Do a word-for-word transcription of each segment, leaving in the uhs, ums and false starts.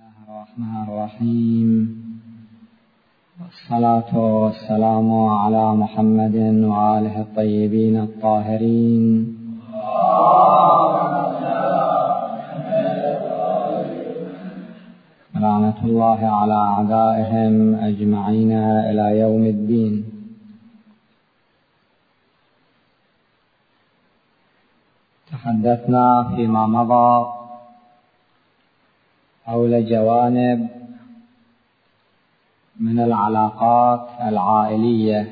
الله الرحمن الرحيم، والصلاة والسلام على محمد وآله الطيبين الطاهرين. لعنة الله على أعدائهم أجمعين إلى يوم الدين. تحدثنا فيما مضى حول جوانب من العلاقات العائلية،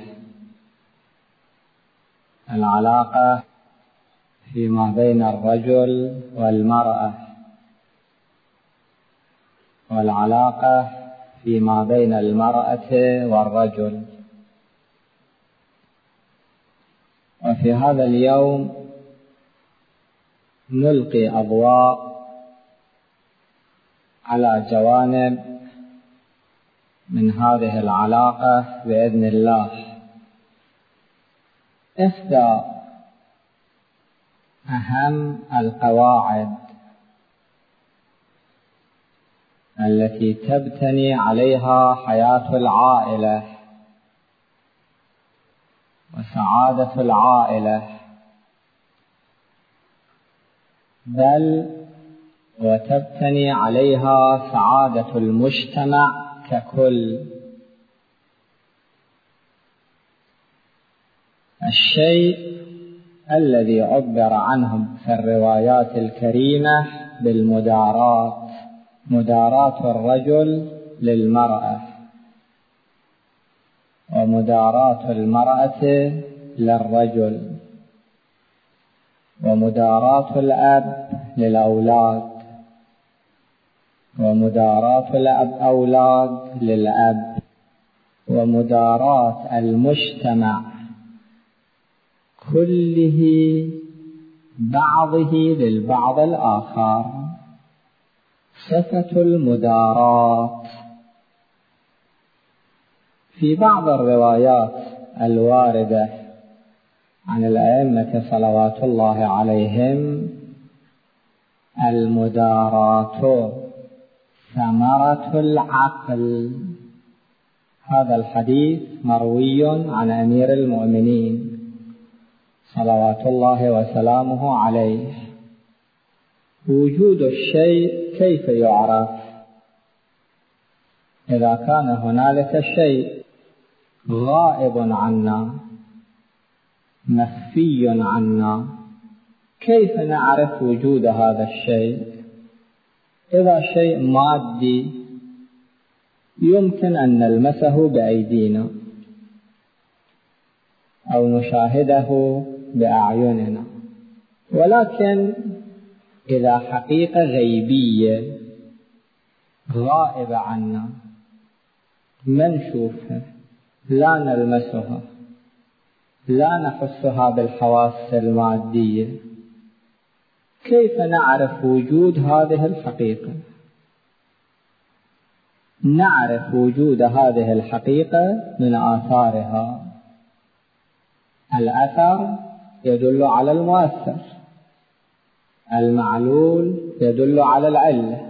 العلاقة فيما بين الرجل والمرأة، والعلاقة فيما بين المرأة والرجل. وفي هذا اليوم نلقي أضواء على جوانب من هذه العلاقة بإذن الله. إحدى أهم القواعد التي تبتني عليها حياة العائلة وسعادة العائلة، بل وتبتني عليها سعادة المجتمع ككل، الشيء الذي عبر عنه في الروايات الكريمة بالمداراة، مداراة الرجل للمرأة، ومداراة المرأة للرجل، ومداراة الأب للأولاد، ومداراة الأولاد للأب، ومداراة المجتمع كله بعضه للبعض الآخر. صفة المداراة في بعض الروايات الواردة عن الأئمة صلوات الله عليهم: المداراة ثمرة العقل. هذا الحديث مروي عن أمير المؤمنين صلوات الله وسلامه عليه. وجود الشيء كيف يعرف؟ إذا كان هنالك شيء غائب عنا، مخفي عنا، كيف نعرف وجود هذا الشيء؟ إذا شيء مادي يمكن أن نلمسه بأيدينا أو نشاهده بأعيننا، ولكن إذا حقيقة غيبية غائبة عنا ما نشوفها، لا نلمسها، لا نحسها بالحواس المادية، كيف نعرف وجود هذه الحقيقة؟ نعرف وجود هذه الحقيقة من آثارها. الأثر يدل على المؤثر، المعلول يدل على العلة،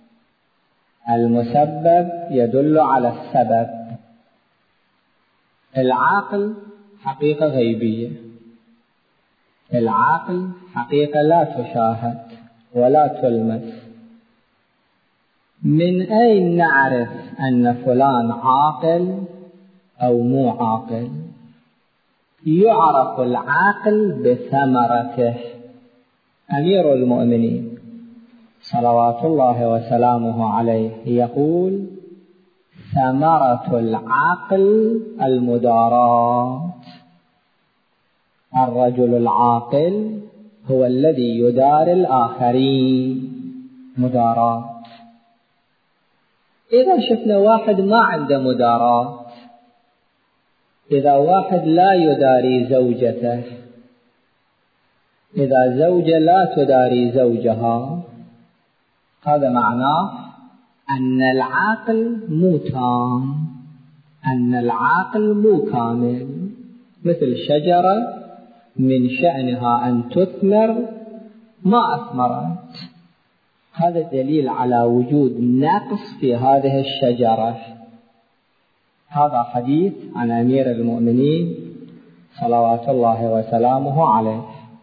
المسبب يدل على السبب. العقل حقيقة غيبية، العقل حقيقة لا تشاهد ولا تلمس. من أين نعرف أن فلان عاقل أو مو عاقل؟ يعرف العقل بثمرته. أمير المؤمنين صلوات الله وسلامه عليه يقول: ثمرة العقل المداراة. الرجل العاقل هو الذي يدار الآخرين. مداراة. إذا شفنا واحد ما عنده مداراة، إذا واحد لا يداري زوجته، إذا زوجة لا تداري زوجها، هذا معناه أن العقل مو تام، أن العقل مو كامل. مثل شجرة من شأنها أن تثمر ما أثمرت، هذا دليل على وجود نقص في هذه الشجرة. هذا حديث عن أمير المؤمنين صلوات الله وسلامه عليه.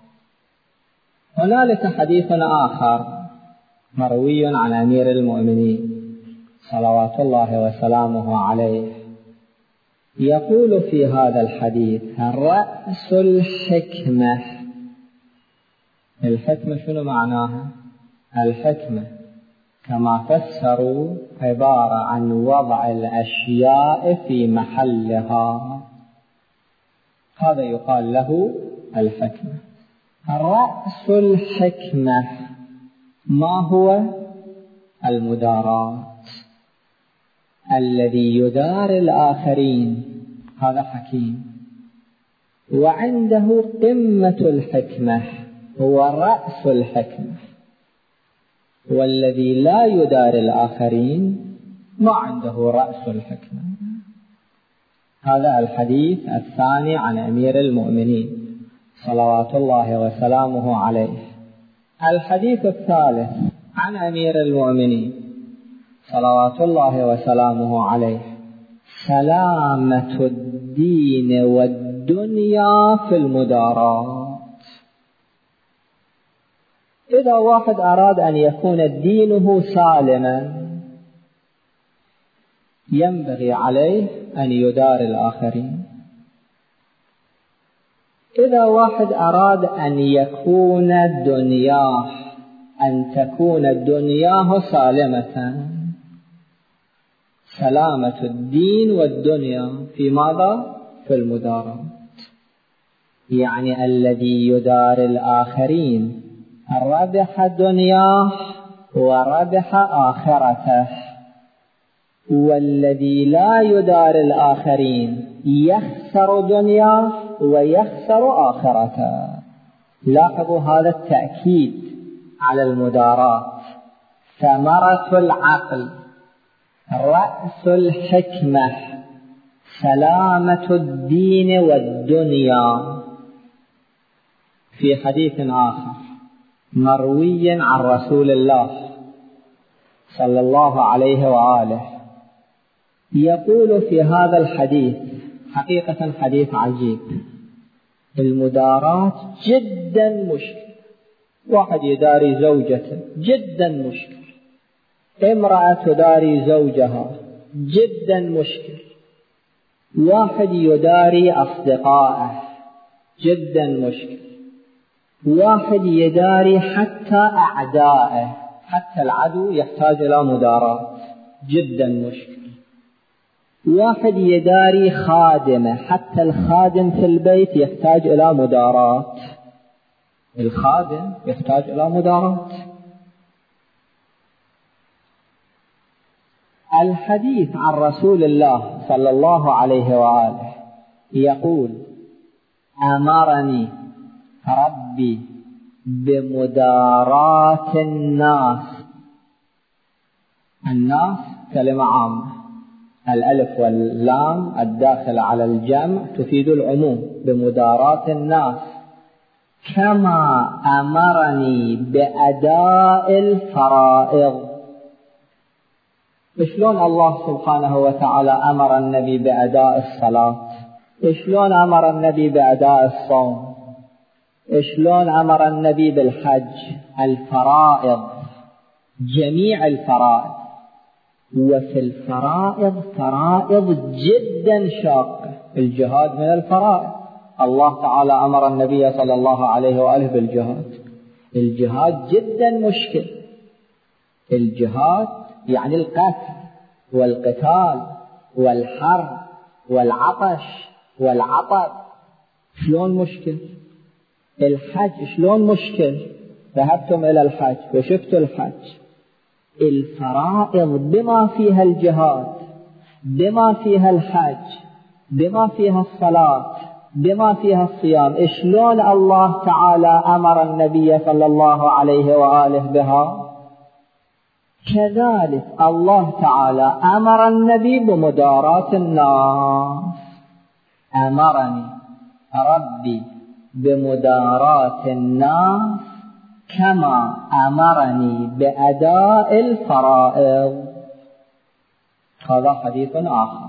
هنالك حديث آخر مروي عن أمير المؤمنين صلوات الله وسلامه عليه، يقول في هذا الحديث: رأس الحكمة. الحكمة شنو معناها؟ الحكمة كما فسروا عبارة عن وضع الأشياء في محلها، هذا يقال له الحكمة. رأس الحكمة ما هو؟ المداراة. الذي يدار الآخرين هذا حكيم، وعنده قمة الحكمة هو رأس الحكمة. والذي لا يدار الآخرين ما عنده رأس الحكمة. هذا الحديث الثاني عن أمير المؤمنين صلوات الله وسلامه عليه. الحديث الثالث عن أمير المؤمنين صلوات الله وسلامه عليه: سلامة الدين والدنيا في المداراة. إذا واحد أراد أن يكون دينه سالما ينبغي عليه أن يدار الآخرين. إذا واحد أراد أن يكون دنياه أن تكون دنياه سالمة، سلامة الدين والدنيا في ماذا؟ في المداراة. يعني الذي يدار الآخرين ربح دنياه وربح آخرته، والذي لا يدار الآخرين يخسر دنياه ويخسر آخرته. لاحظوا هذا التأكيد على المداراة. ثمرة العقل، رأس الحكمة، سلامة الدين والدنيا. في حديث آخر مروي عن رسول الله صلى الله عليه وآله يقول في هذا الحديث، حقيقة حديث عجيب، المداراة جدا مشكل. واحد يداري زوجته جدا مشكل، امرأة تداري زوجها جدا مشكل، واحد يداري أصدقائه جدا مشكل، واحد يداري حتى أعدائه، حتى العدو يحتاج إلى مداراة جدا مشكل، واحد يداري خادمه، حتى الخادم في البيت يحتاج إلى مداراة، الخادم يحتاج إلى مداراة. الحديث عن رسول الله صلى الله عليه وآله يقول: أمرني ربي بمداراة الناس. الناس كلمة عامة، الألف واللام الداخل على الجمع تفيد العموم، بمداراة الناس كما أمرني بأداء الفرائض. شلون الله سبحانه وتعالى أمر النبي بأداء الصلاة؟ شلون أمر النبي بأداء الصوم؟ شلون أمر النبي بالحج؟ الفرائض، جميع الفرائض. وفي الفرائض فرائض جدا شاقة، الجهاد من الفرائض. الله تعالى أمر النبي صلى الله عليه وآله بالجهاد. الجهاد جدا مشكل. الجهاد يعني القتل والقتال والحرب والعطش والعطب، شلون مشكل؟ الحج شلون مشكل؟ ذهبتم إلى الحج وشفتوا الحج، الفرائض بما فيها الجهاد، بما فيها الحج، بما فيها الصلاة، بما فيها الصيام، شلون الله تعالى أمر النبي صلى الله عليه وآله بها؟ كذلك الله تعالى أمر النبي بمداراة الناس. أمرني ربي بمداراة الناس كما أمرني بأداء الفرائض. هذا حديث آخر.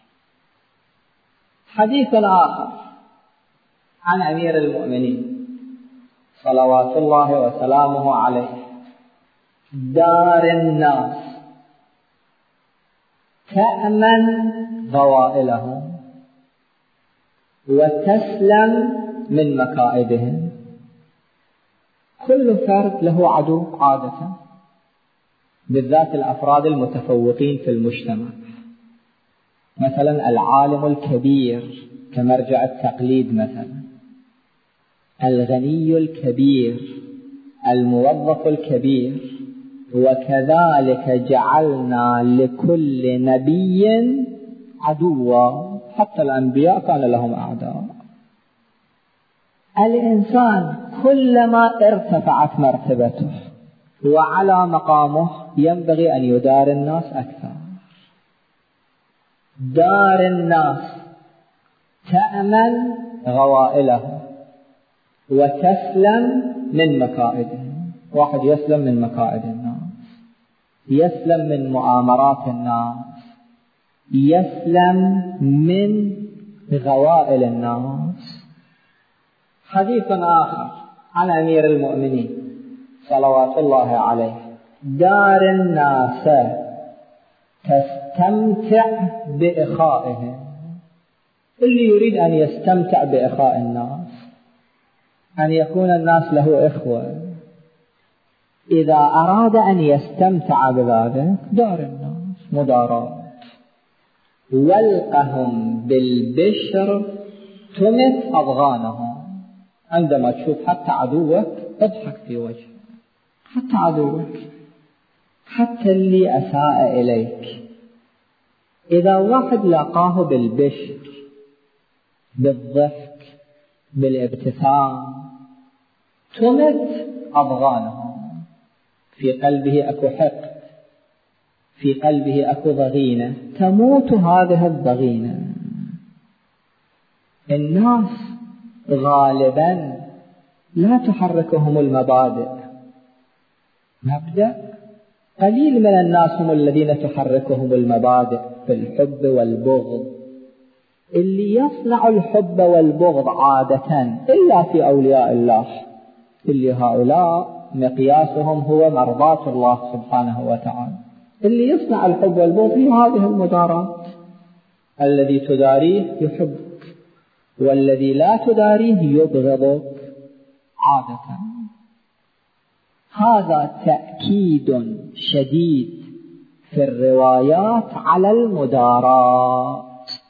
حديث آخر عن أمير المؤمنين صلوات الله وسلامه عليه: دار الناس تأمن غوائلهم وتسلم من مكائدهم. كل فرد له عدو عادة، بالذات الأفراد المتفوقين في المجتمع، مثلا العالم الكبير كمرجع التقليد، مثلا الغني الكبير، الموظف الكبير. وكذلك جعلنا لكل نبي عدوا، حتى الأنبياء كان لهم أعداء. الإنسان كلما ارتفعت مرتبته وعلى مقامه ينبغي أن يدار الناس أكثر. دار الناس تأمن غوائلهم وتسلم من مكائدهم. واحد يسلم من مكائد الناس، يسلم من مؤامرات الناس، يسلم من غوائل الناس. حديث آخر عن أمير المؤمنين صلوات الله عليه: دار الناس تستمتع بإخائهم. اللي يريد أن يستمتع بإخاء الناس، أن يكون الناس له إخوة، إذا أراد أن يستمتع بذلك دار الناس مدارات. والقهم بالبشر تمت أضغانهم. عندما تشوف حتى عدوك اضحك في وجهه، حتى عدوك، حتى اللي أساء إليك، إذا واحد لقاه بالبشر، بالضحك، بالابتسام، تمت أضغانهم. في قلبه أكو حقد، في قلبه أكو ضغينة، تموت هذه الضغينة. الناس غالبا لا تحركهم المبادئ. مبدأ قليل من الناس هم الذين تحركهم المبادئ في الحب والبغض. اللي يصنع الحب والبغض عادة إلا في أولياء الله، اللي هؤلاء مقياسهم هو مرضاة الله سبحانه وتعالى. اللي يصنع الحب والبغض في هذه المدارات. الذي تداريه يحبك، والذي لا تداريه يبغضك عادة. هذا تأكيد شديد في الروايات على المدارات.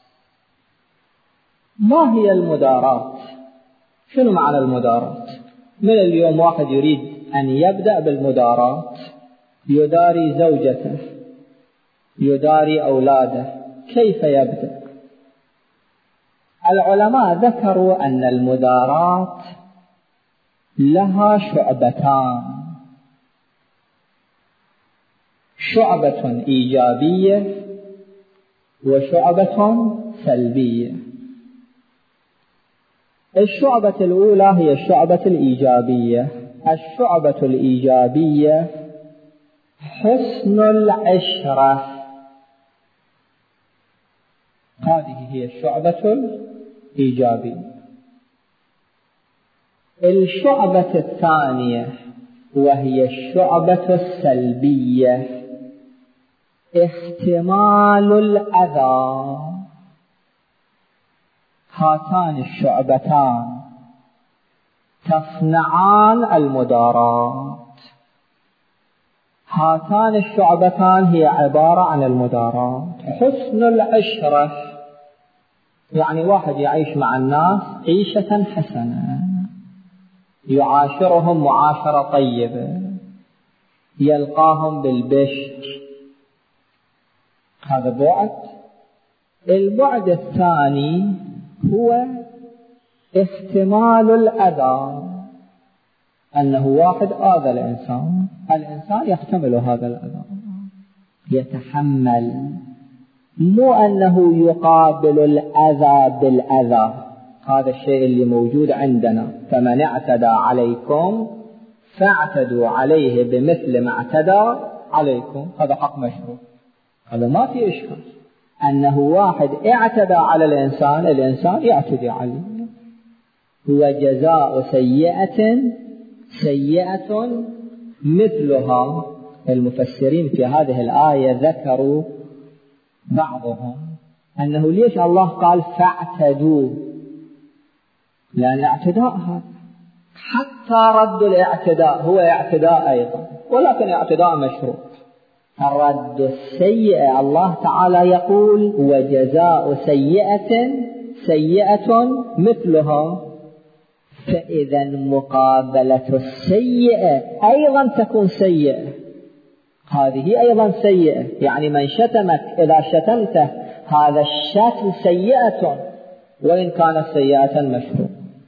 ما هي المدارات؟ شنو معنى المدارات؟ من اليوم واحد يريد أن يبدأ بالمدارات، يداري زوجته، يداري أولاده، كيف يبدأ؟ العلماء ذكروا أن المدارات لها شعبتان: شعبة إيجابية وشعبة سلبية. الشعبة الأولى هي الشعبة الإيجابية. الشعبة الإيجابية حسن العشرة، هذه هي الشعبة الإيجابية. الشعبة الثانية وهي الشعبة السلبية احتمال الأذى. هاتان الشعبتان تصنعان المدارات. هاتان الشعبتان هي عبارة عن المدارات. حسن العشرة يعني واحد يعيش مع الناس عيشة حسنة، يعاشرهم معاشرة طيبة، يلقاهم بالبشر، هذا بعد. البعد الثاني هو احتمال الأذى، أنه واحد آذى الإنسان، الإنسان يحتمل هذا الأذى، يتحمل، مو أنه يقابل الأذى بالأذى. هذا الشيء اللي موجود عندنا: فمن اعتدى عليكم فاعتدوا عليه بمثل ما اعتدى عليكم. هذا حق مشروع، هذا ما في إشكال. أنه واحد اعتدى على الإنسان، الإنسان يعتدي عليه. هو جزاء سيئة سيئة مثلها. المفسرين في هذه الآية ذكروا بعضهم أنه ليش الله قال فاعتدوا؟ لأن الاعتداء هذا حتى رد الاعتداء هو اعتداء أيضا، ولكن اعتداء مشروع. الرد السيئة الله تعالى يقول وجزاء سيئة سيئة مثلها، فإذا مقابلة السيئة أيضا تكون سيئة، هذه أيضا سيئة. يعني من شتمك إذا شتمته هذا الشتم سيئة وإن كانت سيئة مشروع.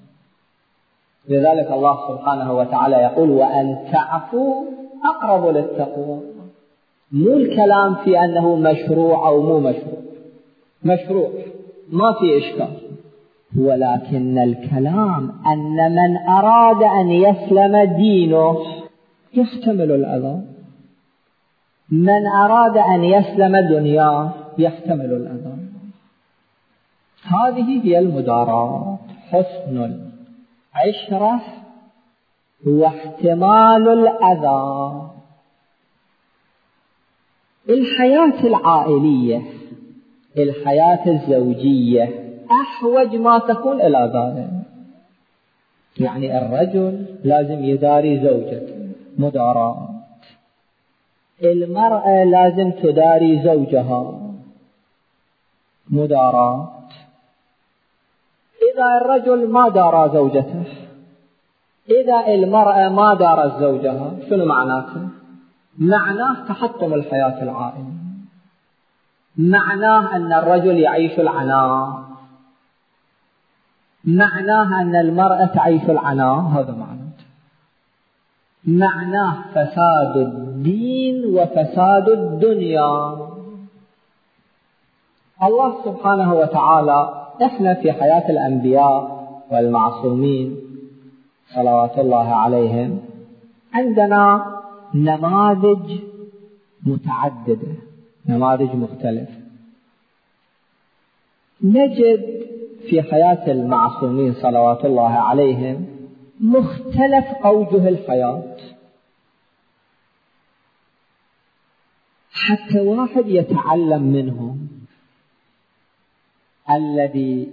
لذلك الله سبحانه وتعالى يقول وأن تعفوا أقرب للتقوى. مو الكلام في أنه مشروع أو مو مشروع، مشروع ما في إشكال، ولكن الكلام أن من أراد أن يسلم دينه يحتمل الأذى، من أراد أن يسلم دنياه يحتمل الأذى. هذه هي المداراة، حسن العشرة واحتمال الأذى. الحياة العائلية، الحياة الزوجية أحوج ما تكون إلى ذلك. يعني الرجل لازم يداري زوجته، مداراة. المرأة لازم تداري زوجها، مداراة. إذا الرجل ما دارى زوجته، إذا المرأة ما دارت زوجها، شنو معناته؟ معناه تحطم الحياة العائلية، معناه أن الرجل يعيش العناء، معناه أن المرأة تعيش العناء. هذا معناه معناه فساد الدين وفساد الدنيا. الله سبحانه وتعالى، احنا في حياة الأنبياء والمعصومين صلوات الله عليهم عندنا نماذج متعددة، نماذج مختلفة. نجد في حياة المعصومين صلوات الله عليهم مختلف أوجه الحياة، حتى واحد يتعلم منهم. الذي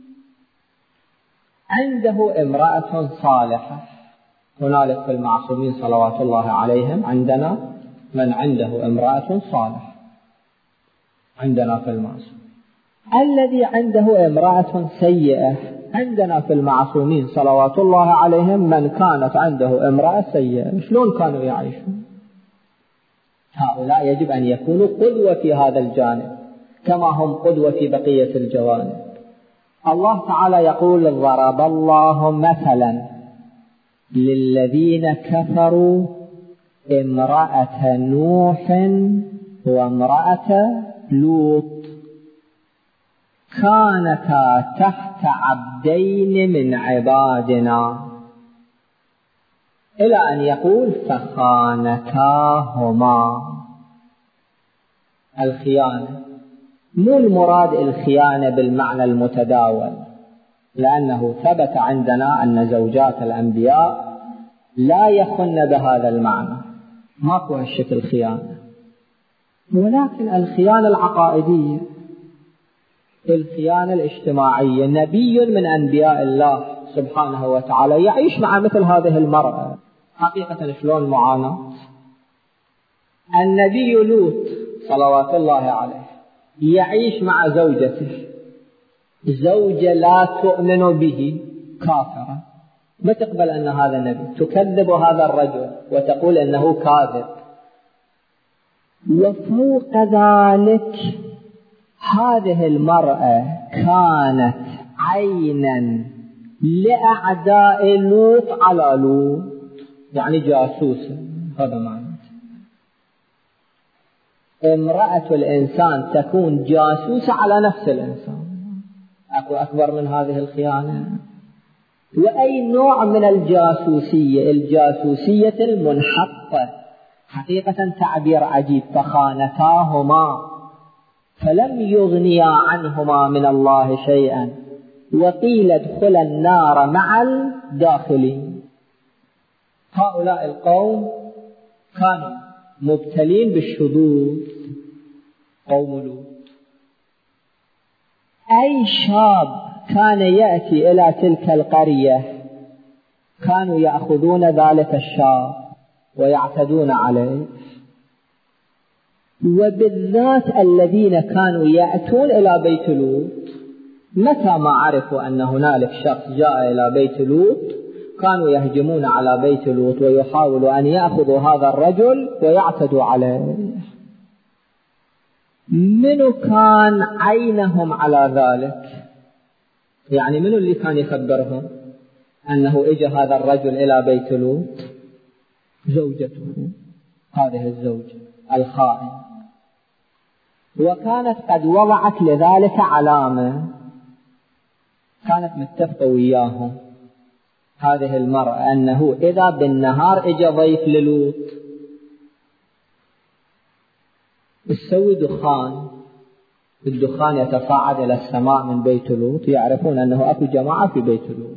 عنده امرأة صالحة، هنالك في المعصومين صلوات الله عليهم عندنا من عنده امرأة صالحة، عندنا في المعصوم. الذي عنده امرأة سيئة عندنا في المعصومين صلوات الله عليهم من كانت عنده امرأة سيئة، شلون كانوا يعيشون؟ هؤلاء يجب أن يكونوا قدوة في هذا الجانب كما هم قدوة في بقية الجوانب. الله تعالى يقول ضرب الله مثلا للذين كفروا امرأة نوح وامرأة لوط كانتا تحت عبدين من عبادنا، إلى أن يقول فخانتاهما. الخيانة مو المراد الخيانة بالمعنى المتداول، لأنه ثبت عندنا أن زوجات الأنبياء لا يخن بهذا المعنى، ماكو هالشكل خيانة. ولكن الخيانة العقائدية، الخيانة الاجتماعية، نبي من أنبياء الله سبحانه وتعالى يعيش مع مثل هذه المرأة. حقيقة شلون معاناة. النبي لوط صلوات الله عليه يعيش مع زوجته، زوجة لا تؤمن به، كافرة، ما تقبل أن هذا نبي، تكذب هذا الرجل وتقول أنه كاذب. وفوق ذلك هذه المرأة كانت عينا لأعداء لوط على لوط، يعني جاسوسة. هذا معنى امرأة الإنسان تكون جاسوسة على نفس الإنسان. أكو أكبر من هذه الخيانة؟ وأي نوع من الجاسوسية؟ الجاسوسية المنحطة، حقيقة تعبير عجيب، فخانتاهما فلم يغنيا عنهما من الله شيئا وقيل ادخلا النار مع الداخلين. هؤلاء القوم كانوا مبتلين بالشذوذ، قوم لوط. أي شاب كان يأتي إلى تلك القرية كانوا يأخذون ذلك الشاب ويعتدون عليه، وبالذات الذين كانوا يأتون إلى بيت لوط متى ما عرفوا أن هنالك شخص جاء إلى بيت لوط كانوا يهجمون على بيت لوط ويحاولوا أن يأخذوا هذا الرجل ويعتدوا عليه. منو كان عينهم على ذلك؟ يعني منو اللي كان يخبرهم أنه إجى هذا الرجل إلى بيت لوط؟ زوجته، هذه الزوجة الخائن، وكانت قد وضعت لذلك علامة، كانت متفقة وياهم هذه المرأة أنه إذا بالنهار إجى ضيف للوط تسوي دخان، الدخان يتصاعد إلى السماء من بيت لوط، يعرفون أنه أكو جماعة في بيت لوط.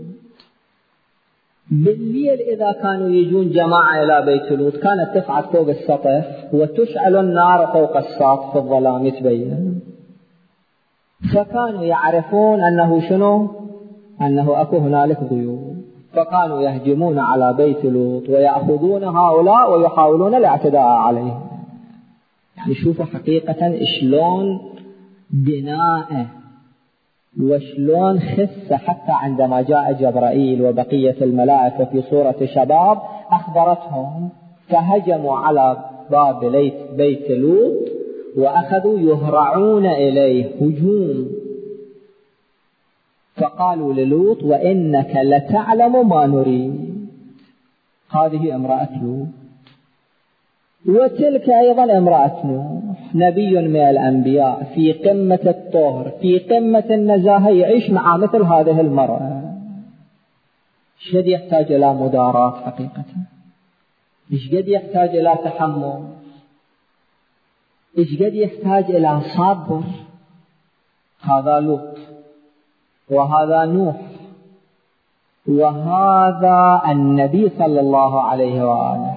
بالليل إذا كانوا يجون جماعة إلى بيت لوط كانت تصعد فوق السطح وتشعل النار فوق السطح في الظلام يتبين، فكانوا يعرفون أنه شنو؟ أنه أكو هنالك ضيوف، فكانوا يهجمون على بيت لوط ويأخذون هؤلاء ويحاولون الاعتداء عليهم. يعني شوفوا حقيقة شلون بناء وشلون خس، حتى عندما جاء جبرائيل وبقية الملائكة في صورة شباب أخبرتهم، فهجموا على باب بيت لوط وأخذوا يهرعون إليه هجوم، فقالوا للوط وإنك لتعلم ما نريد. هذه امرأة لوط، وتلك أيضا امرأة نوح، نبي من الأنبياء في قمة الطهر في قمة النزاهة، يعيش مع مثل هذه المرأة. ايش قد يحتاج إلى مداراة حقيقة، ايش قد يحتاج إلى تحمل، ايش قد يحتاج إلى صبر. هذا لوط وهذا نوح وهذا النبي صلى الله عليه وآله.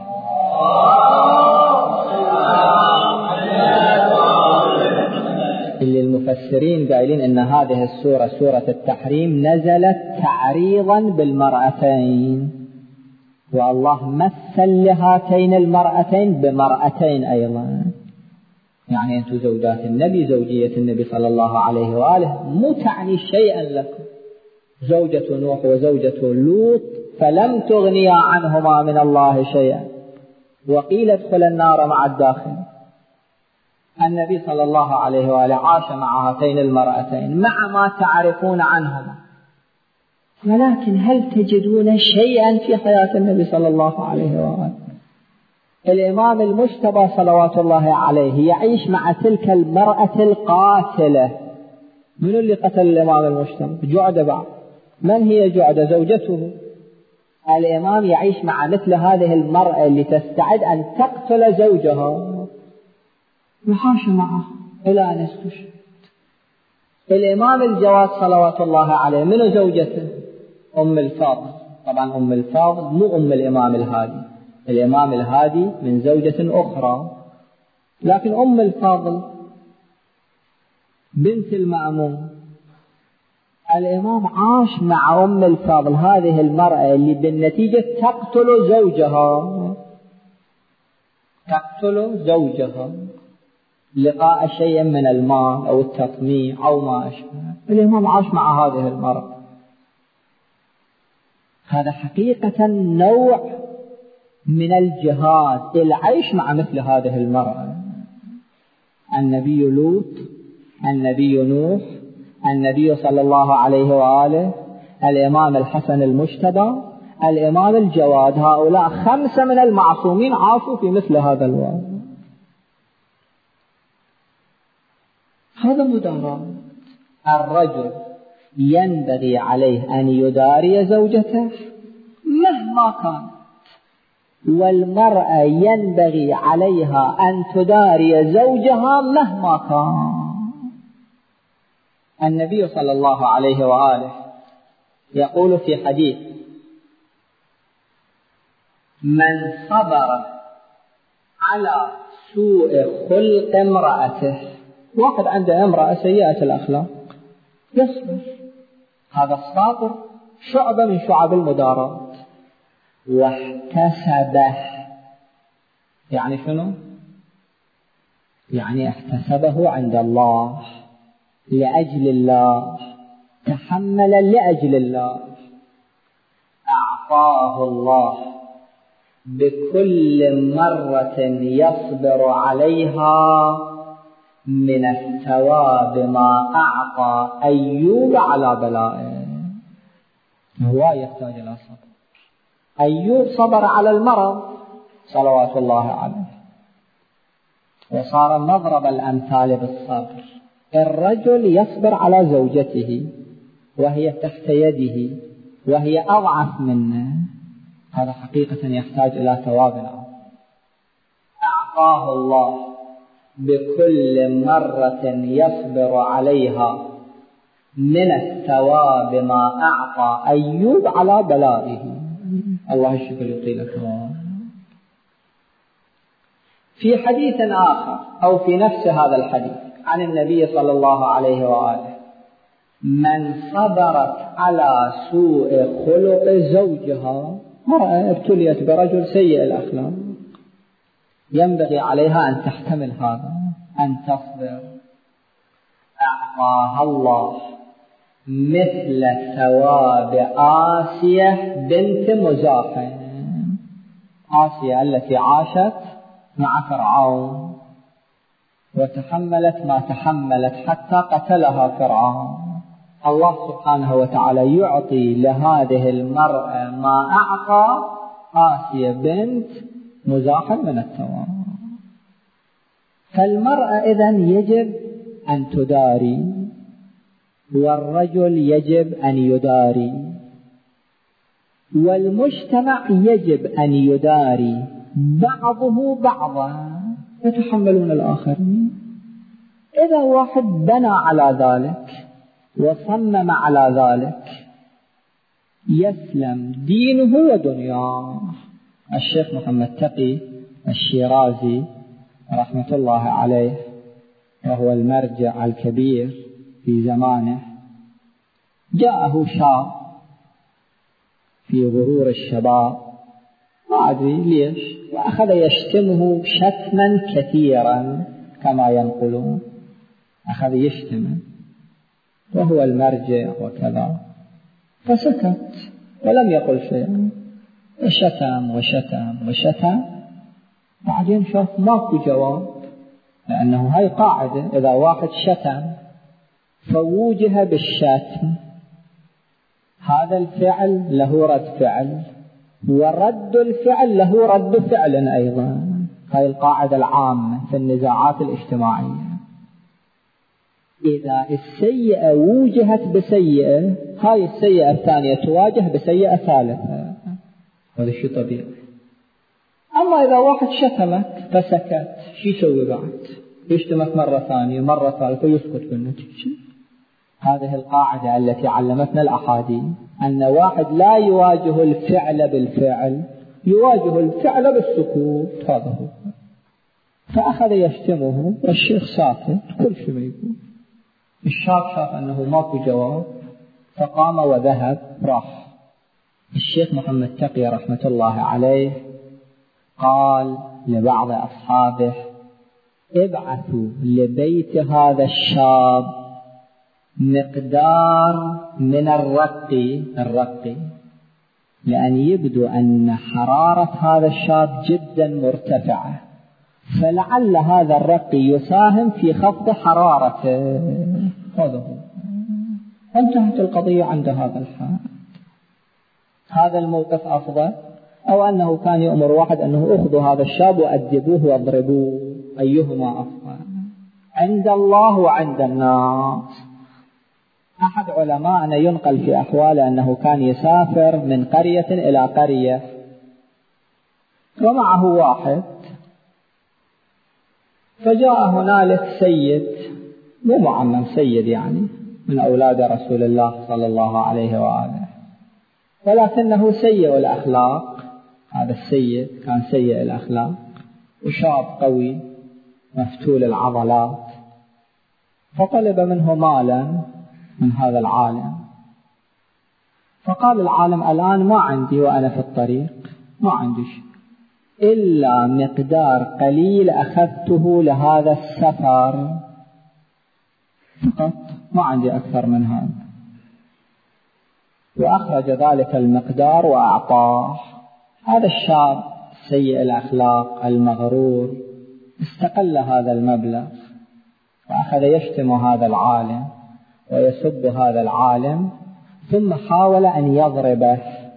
اللي المفسرين قائلين إن هذه السورة سورة التحريم نزلت تعريضا بالمرأتين، والله مثل لهاتين المرأتين بمرأتين أيضا. يعني أنتم زوجات النبي، زوجية النبي صلى الله عليه وآله مو تعني شيئا لكم. زوجة نوح وزوجة لوط فلم تغنيا عنهما من الله شيئا وقيل ادخل النار مع الداخل. النبي صلى الله عليه وآله عاش مع هاتين المرأتين مع ما تعرفون عنهما، ولكن هل تجدون شيئا في حياة النبي صلى الله عليه وآله؟ الإمام المجتبى صلوات الله عليه يعيش مع تلك المرأة القاتلة. من اللي قتل الإمام المجتبى؟ جعدة. بعد من هي جعدة؟ زوجته. الإمام يعيش مع مثل هذه المرأة اللي تستعد أن تقتل زوجها، يحاش معه إلى أن يستشهد. الإمام الجواد صلوات الله عليه من زوجته؟ أم الفاضل. طبعا أم الفاضل مو أم الإمام الهادي، الإمام الهادي من زوجة أخرى، لكن أم الفاضل بنت المأمون. الإمام عاش مع أم الفاضل، هذه المرأة اللي بالنتيجة تقتل زوجها، تقتل زوجها لقاء شيء من المال أو التطميع أو ما أشبه. الإمام عاش مع هذه المرأة. هذا حقيقة نوع من الجهاد، العيش مع مثل هذه المرأة. النبي لوط، النبي نوح، النبي صلى الله عليه وآله، الإمام الحسن المجتبى، الإمام الجواد، هؤلاء خمسة من المعصومين عاشوا في مثل هذا الوضع. هذا مداراة. الرجل ينبغي عليه أن يداري زوجته مهما كان، والمرأة ينبغي عليها أن تداري زوجها مهما كان. النبي صلى الله عليه وآله يقول في حديث: من صبر على سوء خلق امرأته، واحد عنده امرأة سيئة الأخلاق يصبر، هذا الصابر شعبة من شعب المداراة. واحتسبه، يعني شنو؟ يعني احتسبه عند الله لأجل الله، تحمل لأجل الله، أعطاه الله بكل مرة يصبر عليها من الثواب ما أعطى أيوب على بلائه. هو يحتاج إلى صبر. أيوب صبر على المرض صلوات الله عليه، وصار مضرب الأمثال بالصبر. الرجل يصبر على زوجته وهي تحت يده وهي أضعف منه، هذا حقيقة يحتاج إلى ثواب عظيم. أعطاه الله بكل مرة يصبر عليها من الثواب ما أعطى أيوب على بلائه. الله الشكر يطيلك. في حديث آخر أو في نفس هذا الحديث عن النبي صلى الله عليه وآله: من صبرت على سوء خلق زوجها، مرأة ابتليت برجل سيء الأخلاق، ينبغي عليها أن تحتمل هذا، أن تصبر، أعطاها الله مثل ثواب آسية بنت مزاحم. آسية التي عاشت مع فرعون وتحملت ما تحملت حتى قتلها فرعون. الله سبحانه وتعالى يعطي لهذه المرأة ما أعطى آسية بنت مزاحم من الثواب. فالمرأة إذن يجب أن تداري، والرجل يجب أن يداري، والمجتمع يجب أن يداري بعضه بعضا، يتحملون الآخرين. إذا واحد بنى على ذلك وصمم على ذلك يسلم دينه ودنياه. الشيخ محمد تقي الشيرازي رحمة الله عليه، وهو المرجع الكبير في زمانه، جاءه شاب في غرور الشباب، ما أدري ليش، وأخذ يشتمه شتما كثيرا كما ينقلون، أخذ يشتمه وهو المرجع وكذا، فسكت ولم يقل شيئا، وشتم وشتم وشتم. بعدين شاف ماكو جواب، لأنه هاي قاعدة، إذا واحد شتم فوجه بالشتم، هذا الفعل له رد فعل، ورد الفعل له رد فعل أيضا. هاي القاعدة العامة في النزاعات الاجتماعية. إذا السيئة وجهت بسيئة، هاي السيئة الثانية تواجه بسيئة ثالثة، هذا شيء طبيعي. أما إذا واحد شتمك فسكت، شو يسوي بعد؟ يشتمك مرة ثانية مرة ثالثة ويسكت بالنتيجة. هذه القاعدة التي علمتنا الأحاديث، أن واحد لا يواجه الفعل بالفعل، يواجه الفعل بالسكوت، هذا هو. فأخذ يشتمه والشيخ ساكت، كل شيء ما يقول. الشاب شاف أنه ماكو جواب فقام وذهب راح. الشيخ محمد تقي رحمة الله عليه قال لبعض أصحابه: ابعثوا لبيت هذا الشاب مقدار من الرقي الرقي لأن يبدو أن حرارة هذا الشاب جدا مرتفعة، فلعل هذا الرقي يساهم في خفض حرارته. هذا هو. انتهت القضية عند هذا الحال. هذا الموقف أفضل، أو أنه كان يأمر واحد أنه أخذوا هذا الشاب وأدبوه واضربوه، أيهما أفضل عند الله وعند الناس؟ أحد علماءنا ينقل في أحواله أنه كان يسافر من قرية إلى قرية ومعه واحد، فجاء هنالك سيد، مو معمم، سيد يعني من أولاد رسول الله صلى الله عليه وآله، ولكنه سيء الأخلاق. هذا السيد كان سيء الأخلاق وشاب قوي مفتول العضلات، فطلب منه مالا من هذا العالم، فقال العالم الآن ما عندي وأنا في الطريق، ما عندي شيء إلا مقدار قليل أخذته لهذا السفر فقط، ما عندي أكثر من هذا. وأخرج ذلك المقدار وأعطاه. هذا الشاب سيء الأخلاق المغرور استقل هذا المبلغ وأخذ يشتم هذا العالم ويسب هذا العالم، ثم حاول أن يضربه.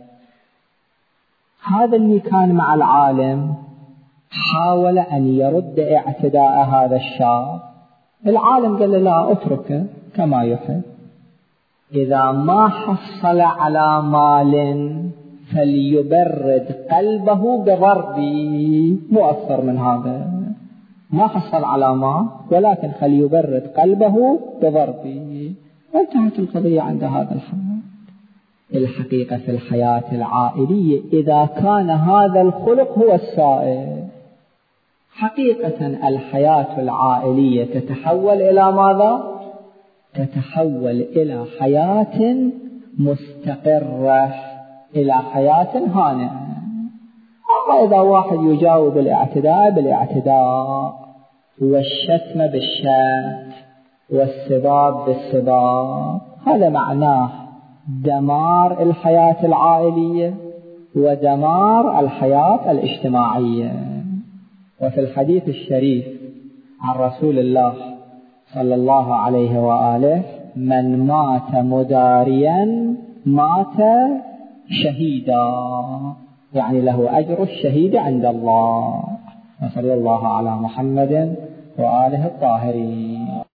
هذا اللي كان مع العالم حاول أن يرد اعتداء هذا الشاب. العالم قال له لا، اتركه كما يحب، إذا ما حصل على مال فليبرد قلبه بضربي، مو أكثر من هذا. ما حصل على مال ولكن خليبرد قلبه بضربي، وانتهت القضية عند هذا الحد. الحقيقة في الحياة العائلية إذا كان هذا الخلق هو السائد، حقيقة الحياة العائلية تتحول إلى ماذا؟ تتحول إلى حياة مستقرة، إلى حياة هانئة. أما إذا واحد يجاوب الاعتداء بالاعتداء والشتم بالشتم والسباب بالسباب، هذا معناه دمار الحياة العائلية ودمار الحياة الاجتماعية. وفي الحديث الشريف عن رسول الله صلى الله عليه وآله: من مات مداريا مات شهيدا، يعني له أجر الشهيد عند الله. وصلى الله على محمد وآله الطاهرين.